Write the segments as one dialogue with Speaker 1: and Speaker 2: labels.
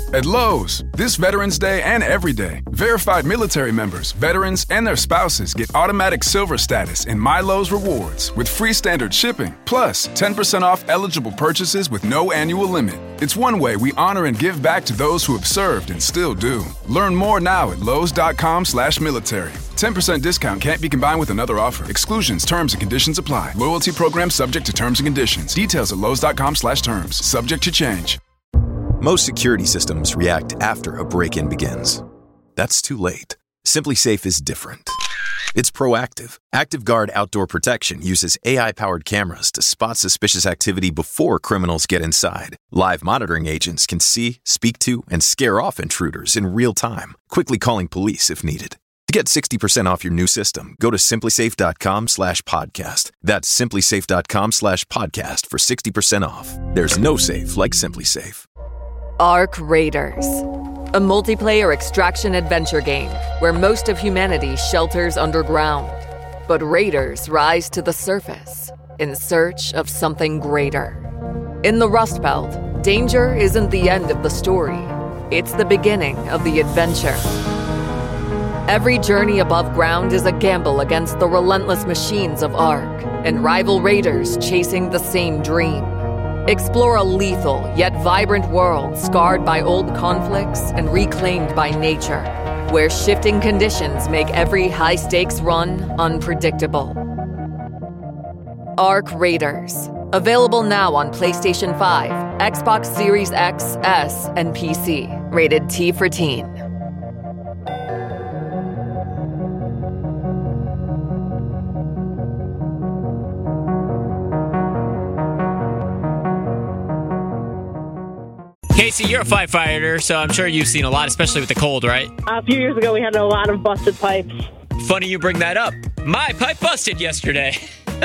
Speaker 1: At Lowe's, this Veterans Day and every day, verified military members, veterans, and their spouses get automatic silver status in My Lowe's Rewards with free standard shipping, plus 10% off eligible purchases with no annual limit. It's one way we honor and give back to those who have served and still do. Learn more now at lowes.com/military. 10% discount can't be combined with another offer. Exclusions, terms, and conditions apply. Loyalty program subject to terms and conditions. Details at lowes.com/terms. Subject to change.
Speaker 2: Most security systems react after a break-in begins. That's too late. Simply Safe is different. It's proactive. ActiveGuard Outdoor Protection uses AI-powered cameras to spot suspicious activity before criminals get inside. Live monitoring agents can see, speak to, and scare off intruders in real time, quickly calling police if needed. To get 60% off your new system, go to simplysafe.com/podcast. That's simplysafe.com/podcast for 60% off. There's no safe like Simply Safe.
Speaker 3: Ark Raiders, a multiplayer extraction adventure game where most of humanity shelters underground. But raiders rise to the surface in search of something greater. In the Rust Belt, danger isn't the end of the story. It's the beginning of the adventure. Every journey above ground is a gamble against the relentless machines of Ark and rival raiders chasing the same dream. Explore a lethal yet vibrant world scarred by old conflicts and reclaimed by nature, where shifting conditions make every high-stakes run unpredictable. Ark Raiders. Available now on PlayStation 5, Xbox Series X, S, and PC. Rated T for Teen.
Speaker 4: Casey, you're a firefighter, so I'm sure you've seen a lot, especially with the cold, right?
Speaker 5: A few years ago, we had a lot of busted pipes.
Speaker 4: Funny you bring that up. My pipe busted yesterday.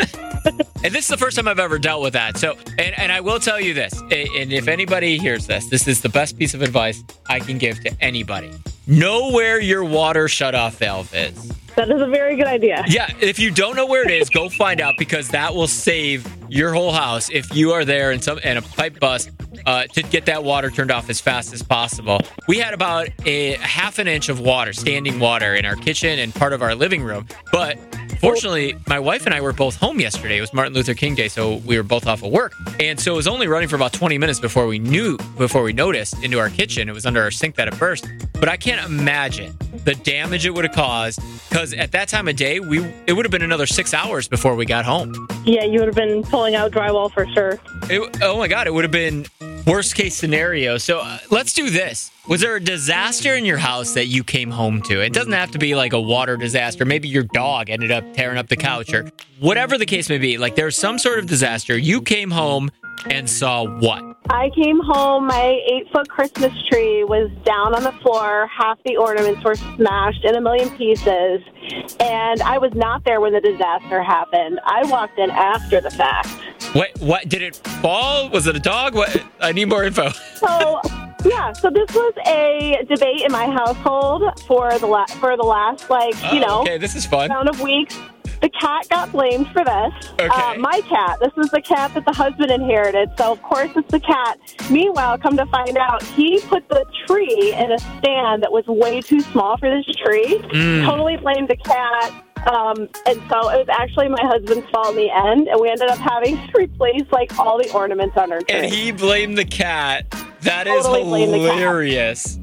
Speaker 4: And this is the first time I've ever dealt with that. So, and I will tell you this, and if anybody hears this, this is the best piece of advice I can give to anybody. Know where your water shutoff valve is.
Speaker 5: That is a very good idea.
Speaker 4: Yeah, if you don't know where it is, go find out, because that will save your whole house if you are there and a pipe bust to get that water turned off as fast as possible. We had about a half an inch of water, standing water, in our kitchen and part of our living room. But fortunately, my wife and I were both home yesterday. It was Martin Luther King Day, so we were both off of work. And so it was only running for about 20 minutes before we noticed into our kitchen. It was under our sink that it burst. But I can't imagine the damage it would have caused, because at that time of day, it would have been another 6 hours before we got home.
Speaker 5: Yeah, you would have been pulling out drywall for sure.
Speaker 4: Oh my God, it would have been worst case scenario. So let's do this. Was there a disaster in your house that you came home to? It doesn't have to be like a water disaster. Maybe your dog ended up tearing up the couch, or whatever the case may be. Like, there's some sort of disaster. You came home and saw what?
Speaker 5: I came home, my 8-foot Christmas tree was down on the floor. Half the ornaments were smashed in a million pieces. And I was not there when the disaster happened. I walked in after the fact.
Speaker 4: What? Did it fall? Was it a dog? What? I need more info.
Speaker 5: So this was a debate in my household for the last,
Speaker 4: okay, this is fun.
Speaker 5: Amount of weeks. The cat got blamed for this.
Speaker 4: Okay.
Speaker 5: My cat. This is the cat that the husband inherited, so of course it's the cat. Meanwhile, come to find out, he put the tree in a stand that was way too small for this tree. Totally blamed the cat. And so it was actually my husband's fault in the end, and we ended up having to replace all the ornaments on our tree.
Speaker 4: And he blamed the cat. That is hilarious.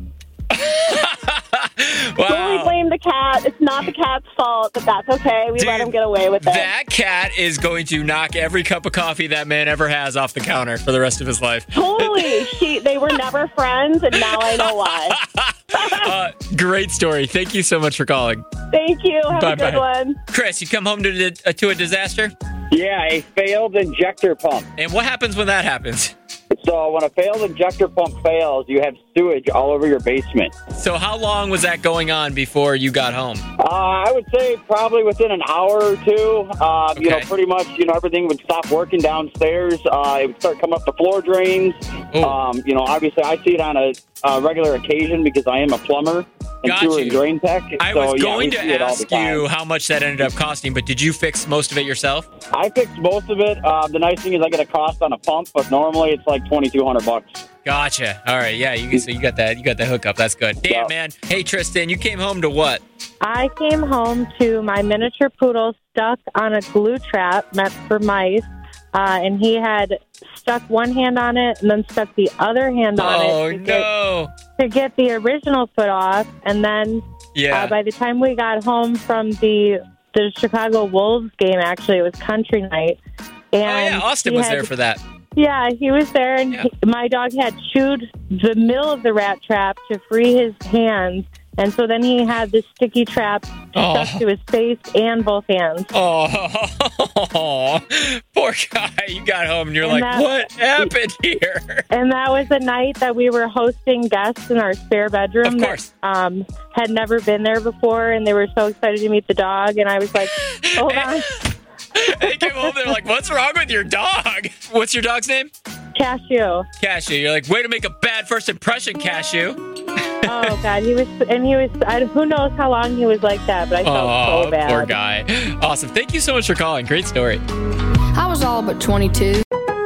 Speaker 4: Wow.
Speaker 5: Totally blame the cat. It's not the cat's fault, but that's okay. We let him get away with it.
Speaker 4: That cat is going to knock every cup of coffee that man ever has off the counter for the rest of his life.
Speaker 5: Totally. They were never friends, and now I know why.
Speaker 4: Great story. Thank you so much for calling.
Speaker 5: Thank you. Have a good one.
Speaker 4: Chris, you come home to a disaster?
Speaker 6: Yeah, a failed injector pump.
Speaker 4: And what happens when that happens?
Speaker 6: So when a failed injector pump fails, you have sewage all over your basement.
Speaker 4: So how long was that going on before you got home?
Speaker 6: I would say probably within an hour or two.
Speaker 4: Okay.
Speaker 6: Pretty much, everything would stop working downstairs. It would start coming up the floor drains. Obviously I see it on a regular occasion because I am a plumber and sewer and drain tech.
Speaker 4: I was going to ask you how much that ended up costing, but did you fix most of it yourself?
Speaker 6: I fixed most of it. The nice thing is I get a cost on a pump, but normally it's like $2,200.
Speaker 4: Gotcha. All right. Yeah. So you got that. You got the hookup. That's good. Damn, man. Hey, Tristan, you came home to what?
Speaker 5: I came home to my miniature poodle stuck on a glue trap meant for mice, and he had stuck one hand on it and then stuck the other hand on it to get the original foot off. And then by the time we got home from the Chicago Wolves game, actually, it was country night. And
Speaker 4: Austin was there for that.
Speaker 5: Yeah, he was there, and my dog had chewed the middle of the rat trap to free his hands, and so then he had this sticky trap stuck to his face and both hands.
Speaker 4: Oh, poor guy. You got home, and you're what happened here?
Speaker 5: And that was the night that we were hosting guests in our spare bedroom.
Speaker 4: Of course.
Speaker 5: That had never been there before, and they were so excited to meet the dog, and I was like, hold on.
Speaker 4: They came home, they're like, what's wrong with your dog? What's your dog's name?
Speaker 5: Cashew.
Speaker 4: You're like, way to make a bad first impression, Cashew.
Speaker 5: Oh, God. He was, who knows how long he was like that, but I felt so bad.
Speaker 4: Poor guy. Awesome. Thank you so much for calling. Great story.
Speaker 7: I was all but 22.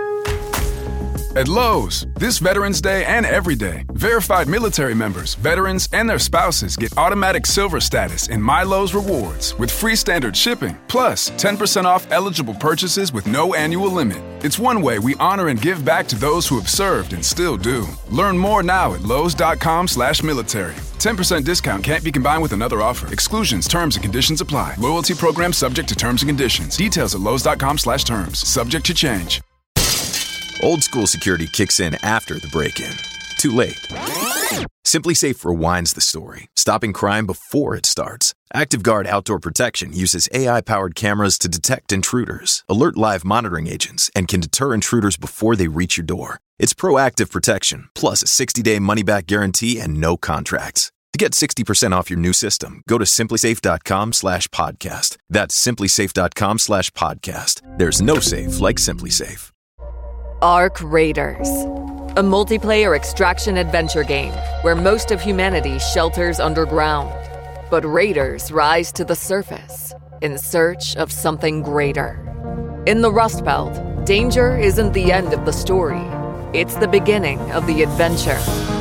Speaker 1: At Lowe's, this Veterans Day and every day, verified military members, veterans, and their spouses get automatic silver status in My Lowe's Rewards with free standard shipping, plus 10% off eligible purchases with no annual limit. It's one way we honor and give back to those who have served and still do. Learn more now at Lowe's.com/military. 10% discount can't be combined with another offer. Exclusions, terms, and conditions apply. Loyalty program subject to terms and conditions. Details at Lowe's.com/terms. Subject to change.
Speaker 2: Old school security kicks in after the break-in. Too late. SimpliSafe rewinds the story, stopping crime before it starts. ActiveGuard Outdoor Protection uses AI-powered cameras to detect intruders, alert live monitoring agents, and can deter intruders before they reach your door. It's proactive protection, plus a 60-day money-back guarantee and no contracts. To get 60% off your new system, go to SimpliSafe.com/podcast. That's SimpliSafe.com/podcast. There's no safe like SimpliSafe.
Speaker 3: Ark Raiders, a multiplayer extraction adventure game where most of humanity shelters underground, but raiders rise to the surface in search of something greater. In the Rust Belt, danger isn't the end of the story, it's the beginning of the adventure.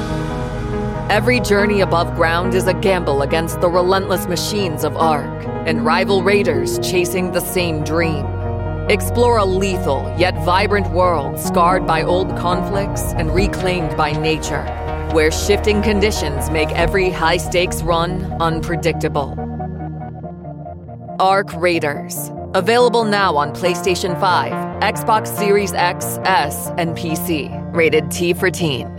Speaker 3: Every journey above ground is a gamble against the relentless machines of Ark and rival raiders chasing the same dream. Explore a lethal yet vibrant world scarred by old conflicts and reclaimed by nature, where shifting conditions make every high-stakes run unpredictable. Ark Raiders. Available now on PlayStation 5, Xbox Series X, S, and PC. Rated T for Teen.